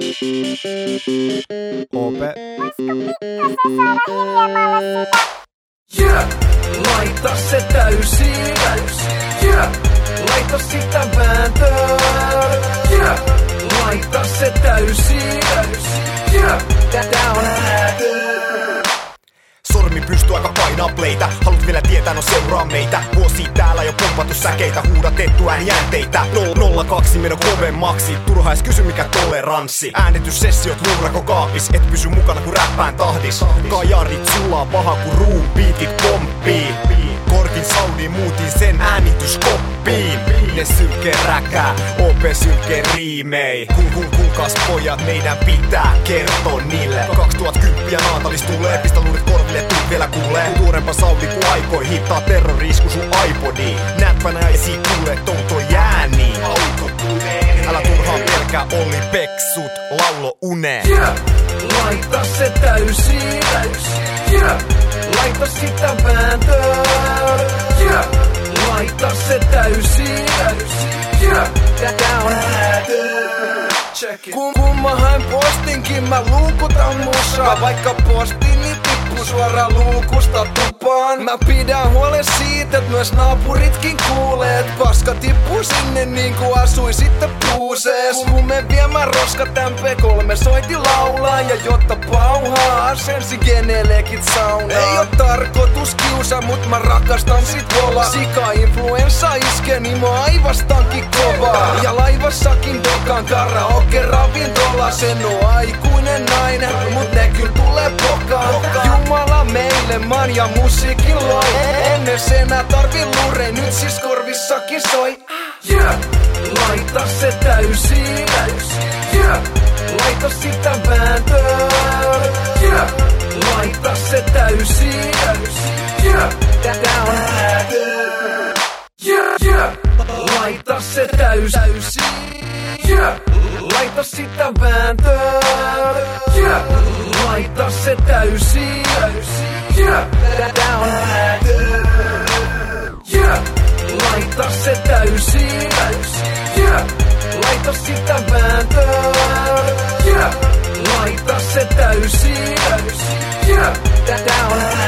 Ope. Yeah, laita se täysin. Yeah, laita sitä vääntöön. Yeah, laita se täysin. Yeah, down. Sormi pystyy aika painaa pleitä. Haluat vielä tietää, no seuraa meitä. Vuosi täällä jo pumpattu säkeitä, huudatettu äänijänteitä. 02 meno kovemmaksi, turha ees kysy mikä toleranssi. Äänityssessiot luurako kaapis, et pysy mukana kun räppään tahdis. Kajarit sulaa paha kun ruupiitit pomppii. Korkin saudiin muutin sen äänityskoppiin. Ne sylkee räkää, OP sylkee riimei. Kuulkaas pojat, meidän pitää kertoa niille. 2010 Naatalis tulee, pistä luurit korville, tuut vielä kuulee. Tuorempa saudi ku aikoi, hittaa terrori-isku sun iPodiin. Näppänä esi kuulee touto jääniin. Auto tulee. Älä turhaan pelkää, Olli Peksut, laulo uneen. Yeah, laita se täysin. Yeah, laita sitä vääntöön. Yeah, laita se täysin. Yeah, down. Kun mä haen postinkin, mä luukutan musaa. Vaikka postini tippuu suoraan luukusta tupaan. Mä pidän huolen siitä, et myös naapuritkin kuulee, et paska tippuu sinne niinku asuisitte puusees. Kun me viemään roskat MP3 soiti laulaa, ja jotta pauhaa asensi genelekit saunaan. Ei oo tarkoitus kiusa, mut mä rakastan sit vola. Sika-influenssa iskee, niin mä aivastankin kovaa. Ja laivassakin dokan karaoke ravintola. Sen on aikuinen nainen, mut ne kyl tulee pokaan. Jumala meille man ja musiikin loi. Ennen senä tarvi lure, nyt siis korvissakin soi. Yeah, laita se täysin. Yeah, laita sitä vääntöön. Yeah, laita se täysin. Yeah, down. Yeah, laita se täysin. Yeah, laita sitä vääntöön. Yeah, laita se täysin. Yeah, down. Yeah, laita se täysin. Yeah, laita sitä vääntöön. Yeah, laita se täysin. Yeah, down.